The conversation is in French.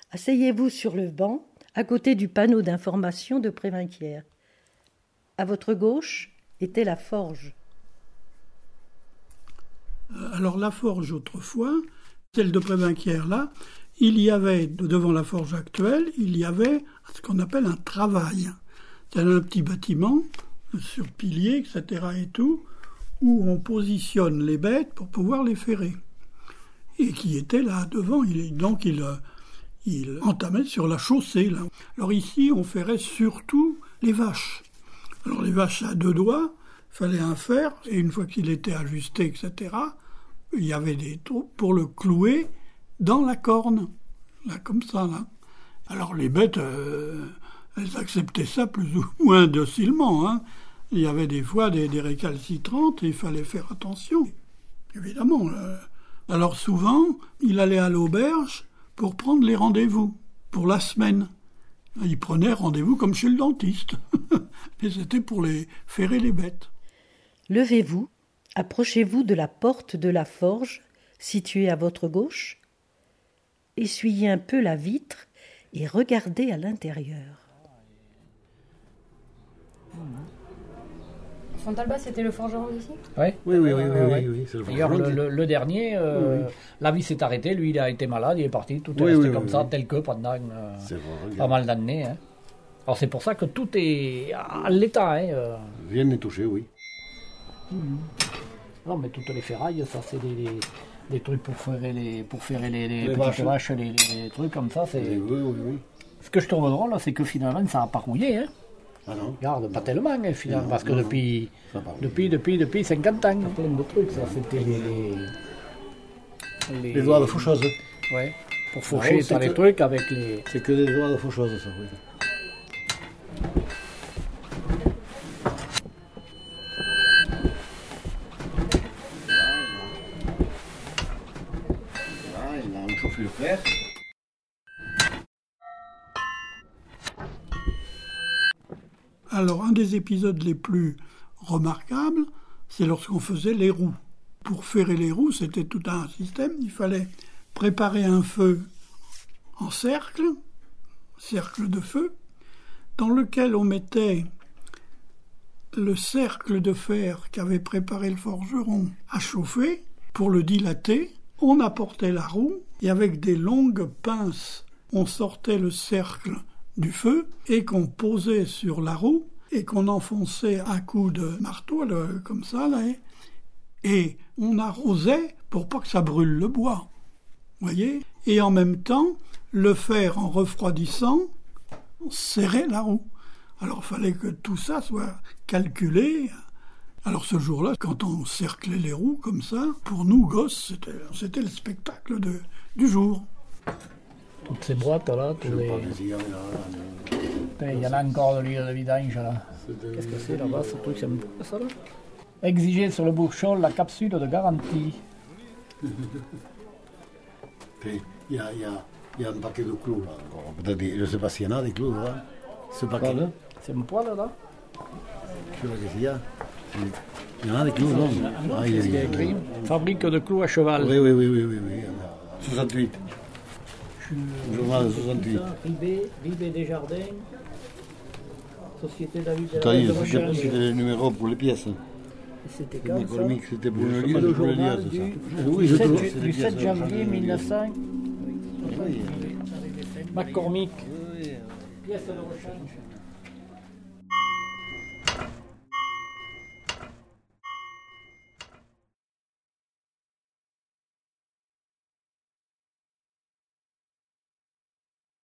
Asseyez-vous sur le banc, à côté du panneau d'information de Prévinquières. À votre gauche était la forge. Alors la forge autrefois, celle de Prévinquières là, il y avait, devant la forge actuelle, il y avait ce qu'on appelle un travail. C'est un petit bâtiment sur piliers, etc. et tout, où on positionne les bêtes pour pouvoir les ferrer. Et qui était là devant, donc il entamait sur la chaussée. Là. Alors ici, on ferrait surtout les vaches. Alors les vaches à deux doigts, il fallait un fer, et une fois qu'il était ajusté, etc., il y avait des trous pour le clouer dans la corne, là, comme ça. Là. Alors les bêtes, elles acceptaient ça plus ou moins docilement. Hein. Il y avait des fois des récalcitrantes, et il fallait faire attention, évidemment. Alors souvent, il allait à l'auberge pour prendre les rendez-vous, pour la semaine. Il prenait rendez-vous comme chez le dentiste. Et c'était pour les ferrer les bêtes. Levez-vous, approchez-vous de la porte de la forge, située à votre gauche. Essuyez un peu la vitre et regardez à l'intérieur. Fontalba, c'était le forgeron d'ici ? Oui, c'est le D'ailleurs, forgeron. le dernier, la vie s'est arrêtée, lui il a été malade, il est parti, tout est resté comme ça, tel que pendant pas mal d'années. Hein. Alors c'est pour ça que tout est à l'état. Rien n'est touché, oui. Non, mais toutes les ferrailles, ça c'est des trucs pour ferrer les petites vaches, les trucs comme ça. Oui. Ce que je trouve drôle, c'est que finalement ça n'a pas rouillé. Hein. Ah non. Regarde, pas tellement, hein, finalement, Non, parce que non, depuis 50 ans, plein de trucs, ça c'était Les doigts de faucheuse. Ouais, pour faucher c'est les que- trucs avec les... C'est que des doigts de faucheuse, ça, oui. Voilà, il a chauffé le fer. Alors, un des épisodes les plus remarquables, c'est lorsqu'on faisait les roues. Pour ferrer les roues, c'était tout un système. Il fallait préparer un feu en cercle de feu, dans lequel on mettait le cercle de fer qu'avait préparé le forgeron à chauffer pour le dilater. On apportait la roue et avec des longues pinces, on sortait le cercle du feu et qu'on posait sur la roue et qu'on enfonçait à coups de marteau comme ça là, et on arrosait pour pas que ça brûle le bois, voyez. Et en même temps, le fer en refroidissant serrait la roue. Alors il fallait que tout ça soit calculé. Alors ce jour-là, quand on cerclait les roues comme ça, pour nous gosses, c'était le spectacle du jour. Toutes ces boîtes là, tous les... Il y en a encore de l'huile de vidange là. Qu'est-ce que c'est là-bas, ce truc, c'est ça là? Exiger sur le bouchon la capsule de garantie. Il y a un paquet de clous là. Encore. Peut-être, je ne sais pas s'il y en a des clous là. Ce paquet là. C'est mon poil là? Je sais pas qu'est-ce qu'il y a. Il y en a des clous, non? Ah, Qu'est-ce qu'il y a écrit? Fabrique de clous à cheval. Oui. 68. Journal 68. Ribé Desjardins. Société David de C'était la le numéro pour les pièces. C'était quand ça? Économique, c'était pour le Le lire, pour le lire, journal c'est ça. du Oui, je trouve. 7 janvier 1900. Oui. McCormick. Oui. Pièce de rechange.